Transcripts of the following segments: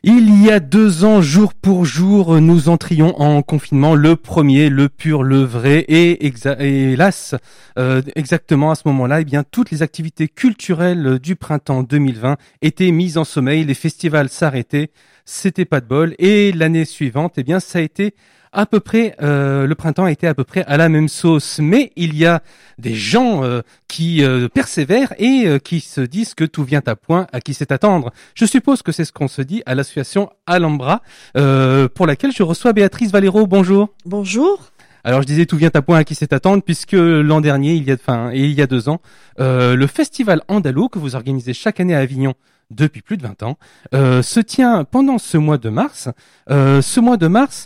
Il y a 2 ans, jour pour jour, nous entrions en confinement, le premier, le pur, le vrai, et hélas, exactement à ce moment-là, eh bien, toutes les activités culturelles du printemps 2020 étaient mises en sommeil, les festivals s'arrêtaient, c'était pas de bol, et l'année suivante, eh bien, ça a été à peu près, le printemps a été à peu près à la même sauce, mais il y a des gens qui persévèrent et qui se disent que tout vient à point, à qui c'est attendre. Je suppose que c'est ce qu'on se dit à l'association Alhambra, pour laquelle je reçois Béatrice Valero. Bonjour. Bonjour. Alors je disais tout vient à point à qui c'est attendre, puisque l'an dernier, il y a 2 ans, le festival andalou que vous organisez chaque année à Avignon depuis plus de 20 ans, se tient pendant ce mois de mars. Ce mois de mars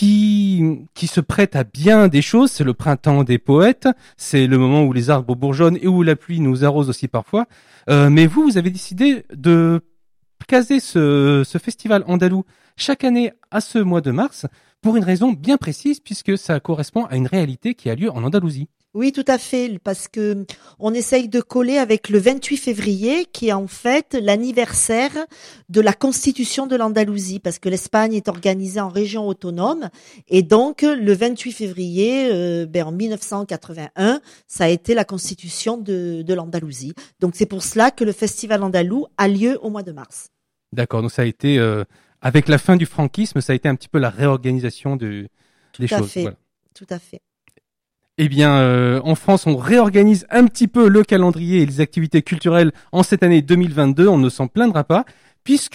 qui se prête à bien des choses. C'est le printemps des poètes, c'est le moment où les arbres bourgeonnent et où la pluie nous arrose aussi parfois. Mais vous avez décidé de caser ce festival andalou chaque année à ce mois de mars pour une raison bien précise, puisque ça correspond à une réalité qui a lieu en Andalousie. Oui, tout à fait, parce que on essaye de coller avec le 28 février, qui est en fait l'anniversaire de la constitution de l'Andalousie, parce que l'Espagne est organisée en région autonome, et donc le 28 février, en 1981, ça a été la constitution de l'Andalousie. Donc c'est pour cela que le festival andalou a lieu au mois de mars. D'accord, donc ça a été, avec la fin du franquisme, ça a été un petit peu la réorganisation des choses. Fait, voilà. tout à fait. Eh bien, en France, on réorganise un petit peu le calendrier et les activités culturelles en cette année 2022. On ne s'en plaindra pas, puisque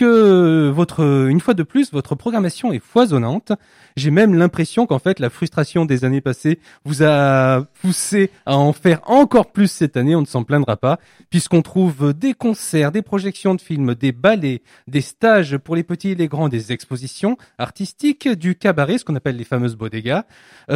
une fois de plus, votre programmation est foisonnante. J'ai même l'impression qu'en fait, la frustration des années passées vous a poussé à en faire encore plus cette année. On ne s'en plaindra pas, puisqu'on trouve des concerts, des projections de films, des ballets, des stages pour les petits et les grands, des expositions artistiques, du cabaret, ce qu'on appelle les fameuses bodegas,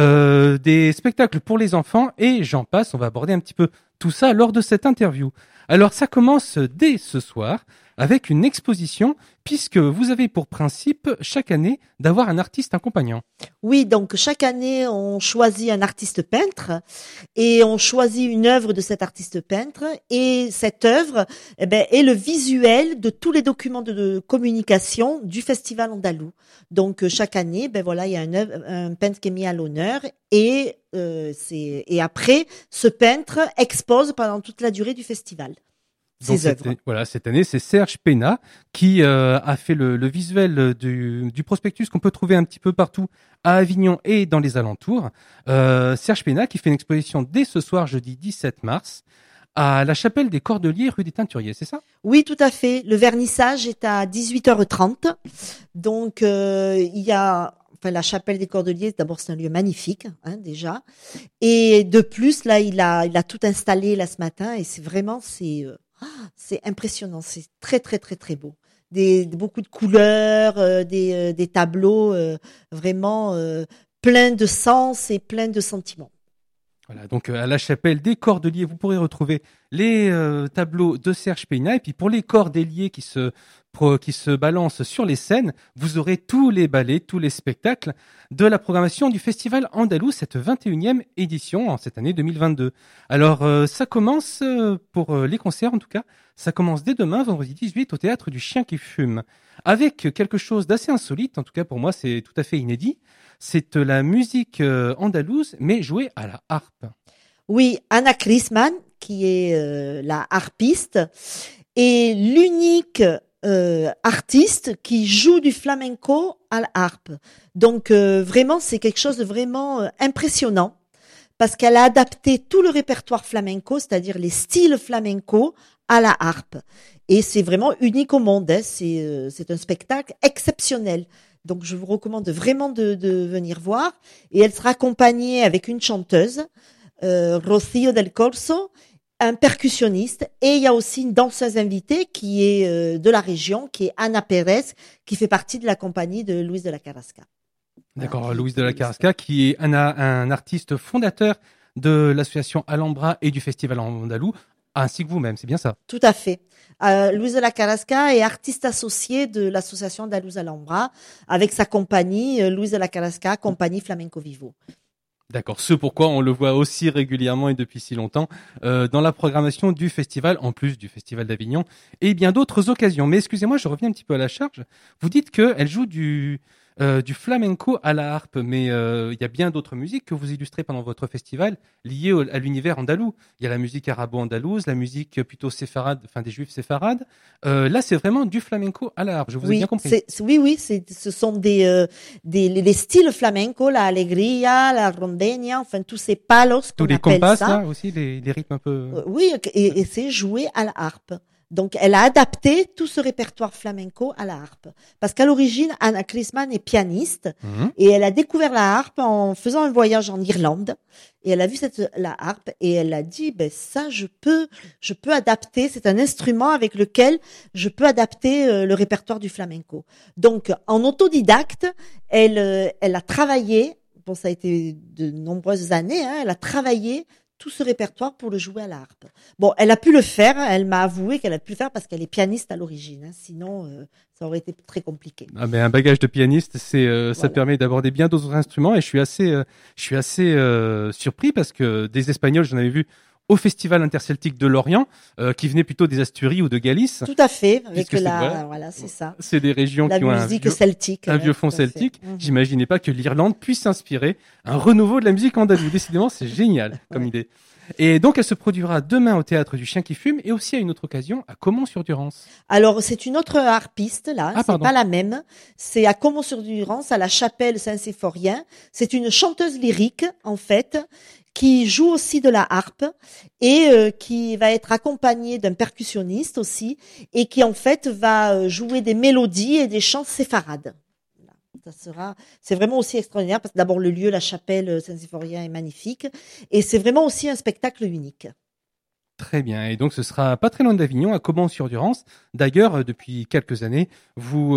des spectacles pour les enfants, et j'en passe. On va aborder un petit peu tout ça lors de cette interview. Alors, ça commence dès ce soir avec une exposition, puisque vous avez pour principe chaque année d'avoir un artiste accompagnant. Oui, donc chaque année, on choisit un artiste peintre et on choisit une œuvre de cet artiste peintre, et cette œuvre est le visuel de tous les documents de communication du festival andalou. Donc chaque année, il y a un peintre qui est mis à l'honneur, et après, ce peintre expose pendant toute la durée du festival. Donc cette année, c'est Serge Pena qui a fait le visuel du prospectus qu'on peut trouver un petit peu partout à Avignon et dans les alentours. Serge Pena qui fait une exposition dès ce soir, jeudi 17 mars, à la chapelle des Cordeliers, rue des Teinturiers, c'est ça? Oui, tout à fait. Le vernissage est à 18h30. Donc, il y a... la chapelle des Cordeliers, d'abord, c'est un lieu magnifique, déjà. Et de plus, là, il a tout installé là ce matin, et c'est impressionnant, c'est très très très très beau. Beaucoup de couleurs, des tableaux vraiment pleins de sens et pleins de sentiments. Voilà, donc à la chapelle des Cordeliers, vous pourrez retrouver les tableaux de Serge Pena. Et puis pour les cordeliers qui se balancent sur les scènes, vous aurez tous les ballets, tous les spectacles de la programmation du Festival Andalou, cette 21e édition en cette année 2022. Alors ça commence, pour les concerts en tout cas, ça commence dès demain, vendredi 18, au Théâtre du Chien qui fume, avec quelque chose d'assez insolite, en tout cas pour moi c'est tout à fait inédit. C'est la musique andalouse, mais jouée à la harpe. Oui, Anna Crisman, qui est la harpiste, est l'unique artiste qui joue du flamenco à la harpe. Donc vraiment, c'est quelque chose de vraiment impressionnant, parce qu'elle a adapté tout le répertoire flamenco, c'est-à-dire les styles flamenco, à la harpe. Et c'est vraiment unique au monde. C'est un spectacle exceptionnel. Donc, je vous recommande vraiment de venir voir. Et elle sera accompagnée avec une chanteuse, Rocío del Corso, un percussionniste, et il y a aussi une danseuse invitée qui est de la région, qui est Ana Pérez, qui fait partie de la compagnie de Luis de la Carrasca. D'accord, voilà, Luis de la Carrasca, qui est un artiste fondateur de l'association Alhambra et du Festival Andalou, ainsi que vous-même, c'est bien ça? Tout à fait. Luis de la Carrasca est artiste associé de l'association Andaluz Alhambra, avec sa compagnie, Luis de la Carrasca, compagnie Flamenco Vivo. D'accord, ce pourquoi on le voit aussi régulièrement et depuis si longtemps dans la programmation du festival, en plus du Festival d'Avignon, et bien d'autres occasions. Mais excusez-moi, je reviens un petit peu à la charge. Vous dites qu'elle joue du flamenco à la harpe, mais il y a bien d'autres musiques que vous illustrez pendant votre festival liées à l'univers andalou. Il y a la musique arabo-andalouse, la musique plutôt séfarade, enfin des juifs séfarades. Là, c'est vraiment du flamenco à la harpe, je vous ai bien compris. Ce sont les styles flamenco, la alegría, la rondeña, enfin tous ces palos Tous qu'on les appelle compas, ça. là aussi, les rythmes un peu. Oui, et c'est joué à la harpe. Donc, elle a adapté tout ce répertoire flamenco à la harpe. Parce qu'à l'origine, Anna Chrisman est pianiste Mhm. et elle a découvert la harpe en faisant un voyage en Irlande. Et elle a vu la harpe et elle a dit, ben ça, je peux adapter. C'est un instrument avec lequel je peux adapter le répertoire du flamenco. Donc, en autodidacte, elle a travaillé. Bon, ça a été de nombreuses années. Elle a travaillé tout ce répertoire pour le jouer à la harpe. Bon, elle a pu le faire, elle m'a avoué qu'elle a pu le faire parce qu'elle est pianiste à l'origine, sinon ça aurait été très compliqué. Ah ben un bagage de pianiste, ça Voilà. permet d'aborder bien d'autres instruments et je suis assez surpris parce que des Espagnols, j'en avais vu au Festival interceltique de Lorient, qui venaient plutôt des Asturies ou de Galice. Tout à fait, avec Puisque voilà, c'est ça. C'est des régions La qui ont musique celtique. un vieux fond tout à fait. celtique. J'imaginais pas que l'Irlande puisse inspirer un renouveau de la musique andalouse. Décidément, c'est génial comme idée. Et donc, elle se produira demain au Théâtre du Chien qui fume et aussi à une autre occasion à Caumont-sur-Durance. Alors, c'est une autre harpiste, là. Ah, c'est pardon. pas la même. C'est à Caumont-sur-Durance, à la chapelle Saint-Symphorien. C'est une chanteuse lyrique, en fait, qui joue aussi de la harpe et qui va être accompagnée d'un percussionniste aussi et qui, en fait, va jouer des mélodies et des chants séfarades. C'est vraiment aussi extraordinaire parce que d'abord le lieu, la chapelle Saint-Symphorien est magnifique et c'est vraiment aussi un spectacle unique. Très bien. Et donc, ce sera pas très loin d'Avignon, à Caumont-sur-Durance. D'ailleurs, depuis quelques années, vous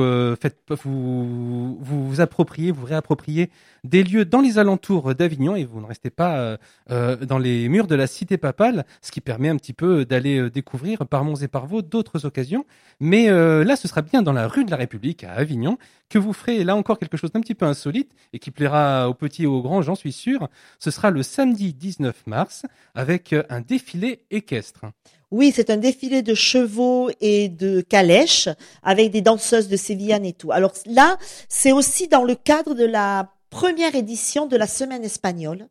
réappropriez des lieux dans les alentours d'Avignon et vous ne restez pas dans les murs de la cité papale, ce qui permet un petit peu d'aller découvrir par Mons et par Vaux d'autres occasions. Mais là, ce sera bien dans la rue de la République à Avignon que vous ferez là encore quelque chose d'un petit peu insolite et qui plaira aux petits et aux grands, j'en suis sûr. Ce sera le samedi 19 mars avec un défilé équestre. Oui, c'est un défilé de chevaux et de calèches avec des danseuses de Sévillane et tout. Alors là, c'est aussi dans le cadre de la première édition de la Semaine espagnole,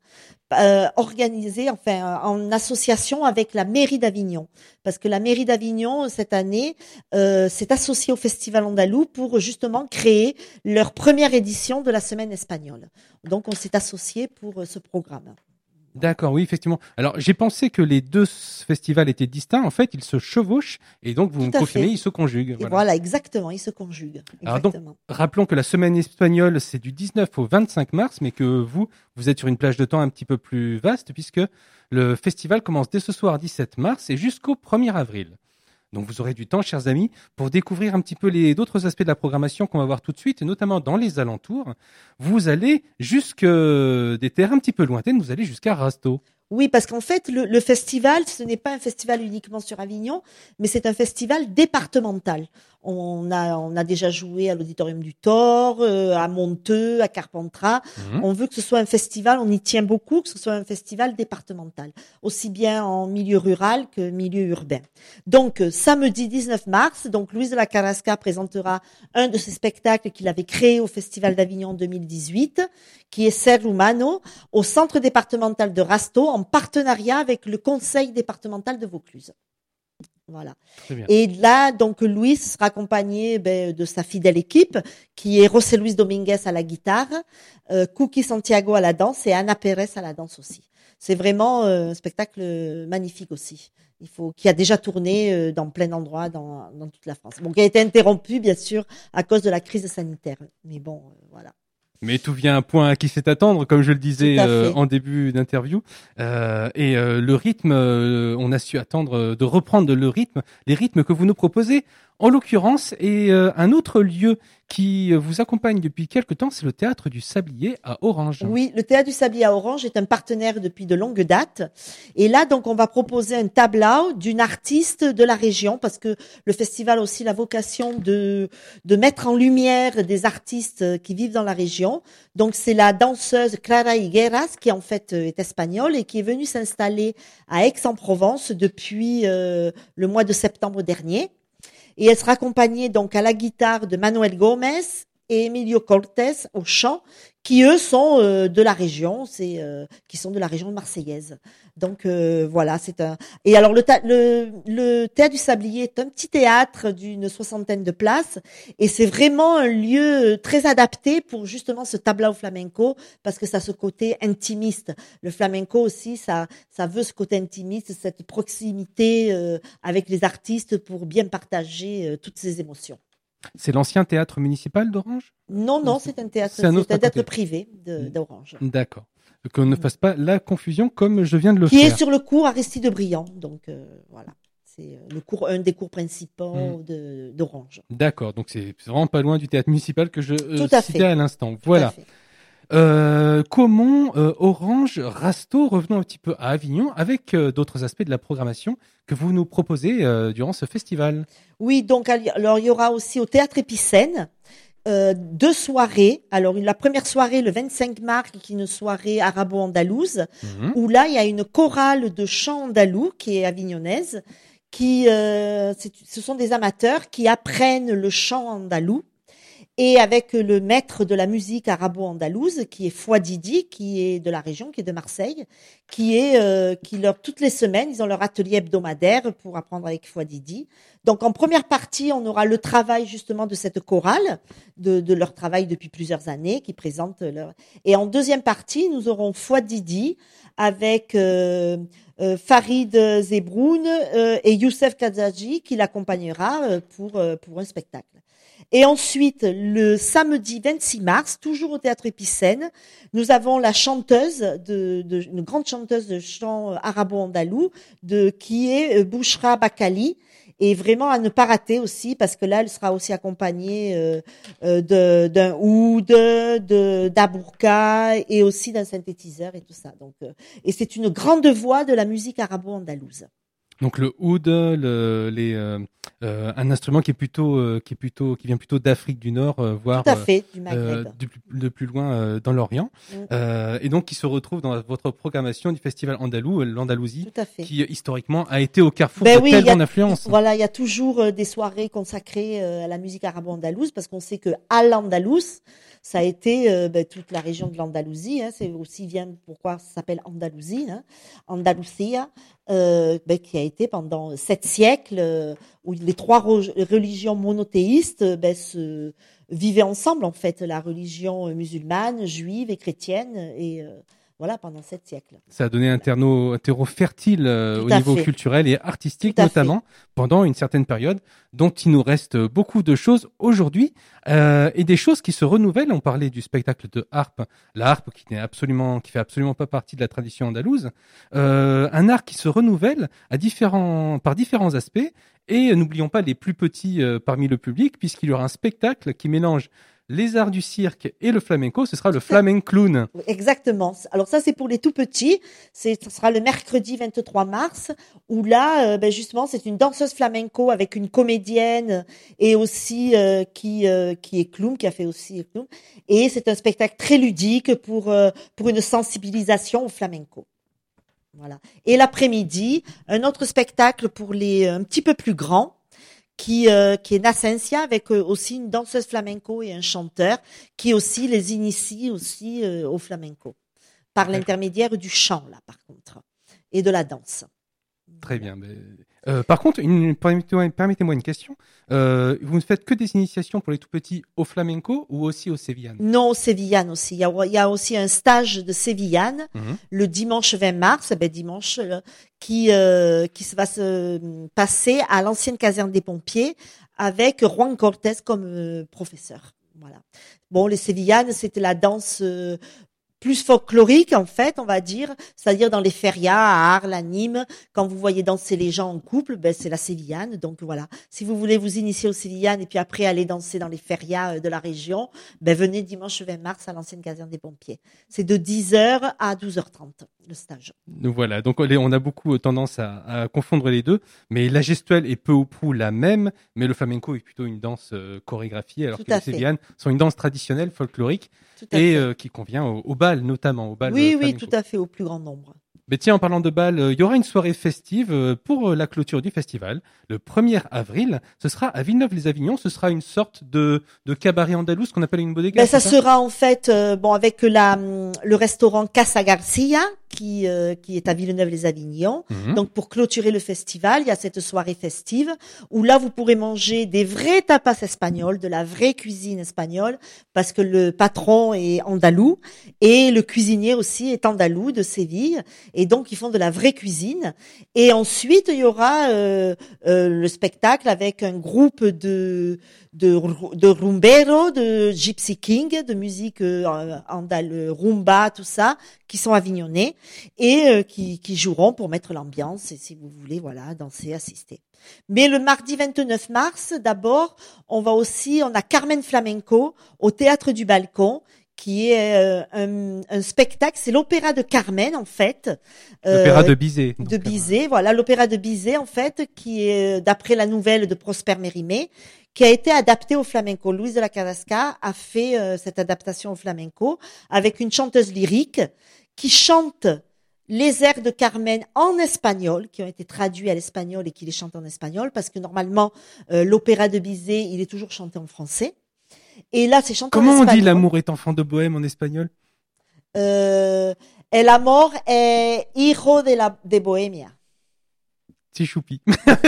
organisée en association avec la mairie d'Avignon. Parce que la mairie d'Avignon, cette année, s'est associée au Festival andalou pour justement créer leur première édition de la Semaine espagnole. Donc on s'est associé pour ce programme. D'accord, oui, effectivement. Alors, j'ai pensé que les deux festivals étaient distincts. En fait, ils se chevauchent et donc, vous me confirmez, ils se conjuguent. Et voilà, exactement, ils se conjuguent. Alors donc, rappelons que la semaine espagnole, c'est du 19 au 25 mars, mais que vous êtes sur une plage de temps un petit peu plus vaste puisque le festival commence dès ce soir 17 mars et jusqu'au 1er avril. Donc vous aurez du temps, chers amis, pour découvrir un petit peu d'autres aspects de la programmation qu'on va voir tout de suite, et notamment dans les alentours. Vous allez jusque des terres un petit peu lointaines, vous allez jusqu'à Rasto. Oui, parce qu'en fait, le festival, ce n'est pas un festival uniquement sur Avignon, mais c'est un festival départemental. On a déjà joué à l'Auditorium du Thor, à Monteux, à Carpentras. On veut que ce soit un festival, on y tient beaucoup, que ce soit un festival départemental, aussi bien en milieu rural que milieu urbain. Donc, samedi 19 mars, donc Louise de la Carrasca présentera un de ses spectacles qu'il avait créé au Festival d'Avignon 2018, qui est Ser Humano, au centre départemental de Rasto, en partenariat avec le conseil départemental de Vaucluse. Voilà. Et là, donc, Louis sera accompagné de sa fidèle équipe, qui est José Luis Dominguez à la guitare, Cookie Santiago à la danse et Anna Pérez à la danse aussi. C'est vraiment un spectacle magnifique aussi. Qui a déjà tourné dans plein d'endroits dans toute la France. Bon, qui a été interrompu, bien sûr, à cause de la crise sanitaire. Mais bon, voilà. Mais tout vient à un point à qui fait attendre, comme je le disais en début d'interview. Le rythme, on a su attendre de reprendre les rythmes que vous nous proposez En l'occurrence, et un autre lieu qui vous accompagne depuis quelque temps, c'est le Théâtre du Sablier à Orange. Oui, le Théâtre du Sablier à Orange est un partenaire depuis de longue date. Et là, donc, on va proposer un tableau d'une artiste de la région, parce que le festival a aussi la vocation de mettre en lumière des artistes qui vivent dans la région. Donc, c'est la danseuse Clara Higueras, qui en fait est espagnole et qui est venue s'installer à Aix-en-Provence depuis le mois de septembre dernier. Et elle sera accompagnée donc à la guitare de Manuel Gomez et Emilio Cortés au chant, qui eux sont de la région, qui sont de la région marseillaise. Donc voilà, c'est un. Et alors le Théâtre du Sablier est un petit théâtre d'une 60aine de places, et c'est vraiment un lieu très adapté pour justement ce tablao flamenco, parce que ça a ce côté intimiste. Le flamenco aussi, ça veut ce côté intimiste, cette proximité avec les artistes pour bien partager toutes ces émotions. C'est l'ancien théâtre municipal d'Orange ? Non, c'est un théâtre, c'est un théâtre privé d'Orange. D'accord. Qu'on ne fasse pas la confusion comme je viens de le Qui faire. est sur le cours Aristide Briand, donc voilà. C'est un des cours principaux d'Orange. D'accord, donc c'est vraiment pas loin du théâtre municipal que je à citais à l'instant. Voilà. Comment Orange, Rasto, revenons un petit peu à Avignon avec d'autres aspects de la programmation que vous nous proposez durant ce festival. Oui, donc alors il y aura aussi au Théâtre Épicène 2 soirées. Alors la première soirée le 25 mars, qui est une soirée arabo-andalouse, où là il y a une chorale de chant andalou qui est avignonnaise, ce sont des amateurs qui apprennent le chant andalou. Et avec le maître de la musique arabo-andalouse, qui est Fouadidi, qui est de la région, qui est de Marseille, toutes les semaines, ils ont leur atelier hebdomadaire pour apprendre avec Fouadidi. Donc, en première partie, on aura le travail, justement, de cette chorale, de leur travail depuis plusieurs années, qui présente leur. Et en deuxième partie, nous aurons Fouadidi avec, Farid Zebroun, et Youssef Kazaji, qui l'accompagnera, pour un spectacle. Et ensuite, le samedi 26 mars, toujours au Théâtre Épicène, nous avons la chanteuse une grande chanteuse de chant arabo-andalou, qui est Bouchra Bakali, et vraiment à ne pas rater aussi, parce que là, elle sera aussi accompagnée d'un oud, d'abourka, et aussi d'un synthétiseur et tout ça. Donc, et c'est une grande voix de la musique arabo-andalouse. Donc le oud, un instrument qui vient plutôt d'Afrique du Nord, voire tout à fait, du Maghreb, de plus loin dans l'Orient, et donc qui se retrouve dans votre programmation du festival andalou, l'Andalousie, qui historiquement a été au carrefour de telle grande influence. Voilà, il y a toujours des soirées consacrées à la musique arabo-andalouse, parce qu'on sait que Al-Andalus, ça a été toute la région de l'Andalousie, c'est aussi pourquoi ça s'appelle Andalousie, Andalusia, qui a été pendant 7 siècles, où les 3 religions monothéistes se vivaient ensemble, en fait, la religion musulmane, juive et chrétienne, et voilà, pendant 7 siècles. Ça a donné un terreau fertile au niveau culturel et artistique, notamment pendant une certaine période, dont il nous reste beaucoup de choses aujourd'hui, et des choses qui se renouvellent. On parlait du spectacle de harpe, la harpe qui fait absolument pas partie de la tradition andalouse, un art qui se renouvelle par différents aspects, et n'oublions pas les plus petits parmi le public, puisqu'il y aura un spectacle qui mélange les arts du cirque et le flamenco, ce sera le flamenclown. Exactement. Alors ça, c'est pour les tout petits. Ce sera le mercredi 23 mars, où là, justement, c'est une danseuse flamenco avec une comédienne, et aussi qui est clown, qui a fait aussi clown. Et c'est un spectacle très ludique pour une sensibilisation au flamenco. Voilà. Et l'après-midi, un autre spectacle pour les un petit peu plus grands, qui est Nascencia, avec aussi une danseuse flamenco et un chanteur qui aussi les initie aussi au flamenco, par l'intermédiaire du chant, là, par contre, et de la danse. Très bien. Par contre, permettez-moi une question. Vous ne faites que des initiations pour les tout petits au flamenco ou aussi au sévillane ? Non, au sévillane aussi. Il y a aussi un stage de sévillane le dimanche 20 mars, qui va se passer à l'ancienne caserne des pompiers avec Juan Cortés comme professeur. Voilà. Bon, les sévillanes, c'était la danse plus folklorique en fait, on va dire, c'est-à-dire dans les férias à Arles, à Nîmes, quand vous voyez danser les gens en couple, c'est la sévillane. Donc voilà, si vous voulez vous initier aux sévillanes et puis après aller danser dans les férias de la région, venez dimanche 20 mars à l'ancienne caserne des pompiers. C'est de 10h à 12h30 le stage. Donc voilà, donc on a beaucoup tendance à confondre les deux, mais la gestuelle est peu ou prou la même, mais le flamenco est plutôt une danse chorégraphiée, alors que les sévillanes sont une danse traditionnelle, folklorique, et qui convient au bal notamment, au bal oui, flamenco. Oui, tout à fait, au plus grand nombre. Mais tiens, en parlant de bal, il y aura une soirée festive pour la clôture du festival. Le 1er avril, ce sera à Villeneuve-les-Avignon. Ce sera une sorte de cabaret andalou, ce qu'on appelle une bodega. Ça sera en fait avec le restaurant Casa Garcia qui est à Villeneuve-les-Avignon. Donc pour clôturer le festival, il y a cette soirée festive où là vous pourrez manger des vrais tapas espagnols, de la vraie cuisine espagnole, parce que le patron est andalou et le cuisinier aussi est andalou de Séville. Et donc, ils font de la vraie cuisine. Et ensuite, il y aura le spectacle avec un groupe de rumbero, de Gypsy King, de musique rumba, tout ça, qui sont avignonnés et qui joueront pour mettre l'ambiance. Et si vous voulez, voilà, danser, assister. Mais le mardi 29 mars, d'abord, on a Carmen Flamenco au Théâtre du Balcon, qui est un spectacle, c'est l'opéra de Carmen en fait. L'opéra de Bizet. De Bizet, voilà, l'opéra de Bizet en fait, qui est d'après la nouvelle de Prosper Mérimée, qui a été adapté au flamenco. Luis de la Carrasca a fait cette adaptation au flamenco avec une chanteuse lyrique qui chante les airs de Carmen en espagnol, qui ont été traduits à l'espagnol et qui les chante en espagnol, parce que normalement, l'opéra de Bizet, il est toujours chanté en français. Et là, c'est chanté en espagnol. Comment on dit l'amour est enfant de bohème en espagnol? El amor es hijo de Bohemia. C'est choupi.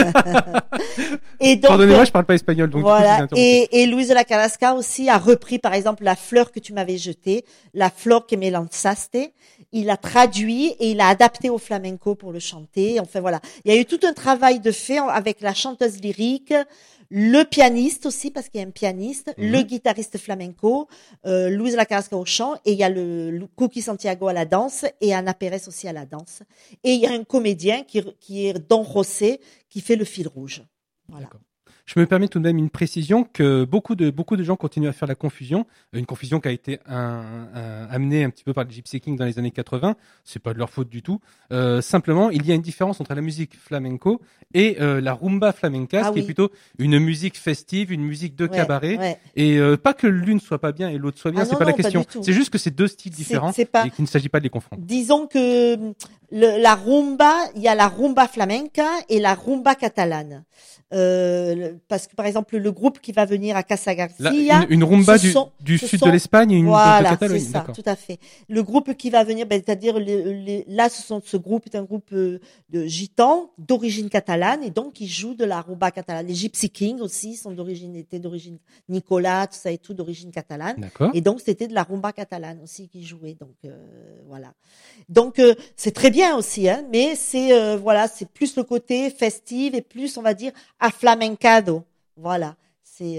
Et donc, pardonnez-moi, je parle pas espagnol, donc voilà. Et Luis de la Carrasca aussi a repris, par exemple, la fleur que tu m'avais jetée, la flor que me lanzaste. Il a traduit et il a adapté au flamenco pour le chanter. Enfin voilà, il y a eu tout un travail de fait avec la chanteuse lyrique, le pianiste aussi, parce qu'il y a un pianiste, le guitariste flamenco, Luis de la Carrasca au chant, et il y a le Cookie Santiago à la danse, et Ana Pérez aussi à la danse. Et il y a un comédien qui est Don José, qui fait le fil rouge. Voilà. D'accord. Je me permets tout de même une précision que beaucoup de gens continuent à faire la confusion, une confusion qui a été amenée un petit peu par le Gypsy King dans les années 80. C'est pas de leur faute du tout. Simplement, il y a une différence entre la musique flamenco et la rumba flamenca, qui est plutôt une musique festive, une musique de cabaret. Ouais. Et pas que l'une soit pas bien et l'autre soit bien, c'est pas la question. C'est juste que c'est deux styles différents et qu'il ne s'agit pas de les confondre. Disons que la rumba, il y a la rumba flamenca et la rumba catalane. Parce que par exemple le groupe qui va venir à Casa Garcia, une rumba du sud de l'Espagne et une de Catalogne. C'est ça, tout à fait. Le groupe qui va venir, c'est-à-dire là ce groupe est un groupe de gitans d'origine catalane et donc ils jouent de la rumba catalane. Les Gypsy Kings aussi étaient d'origine Nicolas, tout ça et tout d'origine catalane. D'accord. Et donc c'était de la rumba catalane aussi qui jouait. Donc voilà. Donc c'est très bien aussi, hein, mais c'est c'est plus le côté festif et plus on va dire aflamencado. Voilà, c'est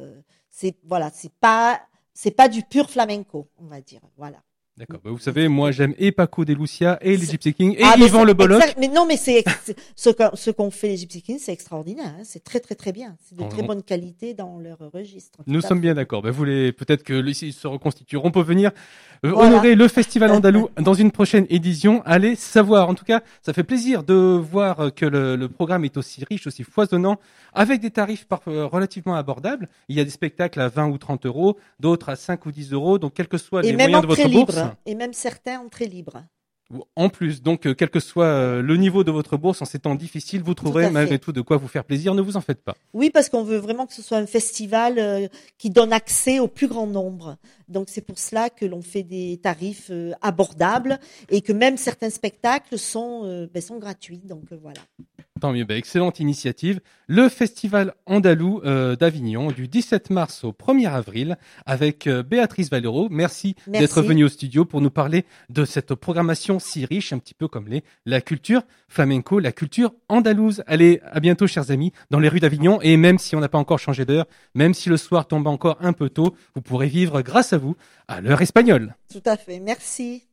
pas du pur flamenco, on va dire. Voilà. D'accord. Vous savez, moi j'aime et Paco de Lucia et les Gypsy Kings et Yvan Le Bolloc. Mais non, mais ce qu'ont fait les Gypsy Kings, c'est extraordinaire. Hein. C'est très très très bien. C'est de très bonne qualité dans leur registre. Nous sommes bien d'accord. Peut-être que ils se reconstitueront pour venir honorer le Festival andalou dans une prochaine édition. Allez savoir. En tout cas, ça fait plaisir de voir que le programme est aussi riche, aussi foisonnant, avec des tarifs relativement abordables. Il y a des spectacles à 20 ou 30 euros, d'autres à 5 ou 10 euros. Donc, quels que soient les moyens de votre bourse. Et même certains entrées libres. En plus, donc, quel que soit le niveau de votre bourse en ces temps difficiles, vous trouverez malgré tout de quoi vous faire plaisir. Ne vous en faites pas. Oui, parce qu'on veut vraiment que ce soit un festival qui donne accès au plus grand nombre. Donc, c'est pour cela que l'on fait des tarifs abordables et que même certains spectacles sont gratuits. Donc, voilà. Tant mieux, excellente initiative. Le festival andalou d'Avignon du 17 mars au 1er avril avec Béatrice Valero. Merci d'être venue au studio pour nous parler de cette programmation si riche, un petit peu comme la culture flamenco, la culture andalouse. Allez, à bientôt chers amis, dans les rues d'Avignon, et même si on n'a pas encore changé d'heure, même si le soir tombe encore un peu tôt, vous pourrez vivre grâce à vous à l'heure espagnole. Tout à fait, merci.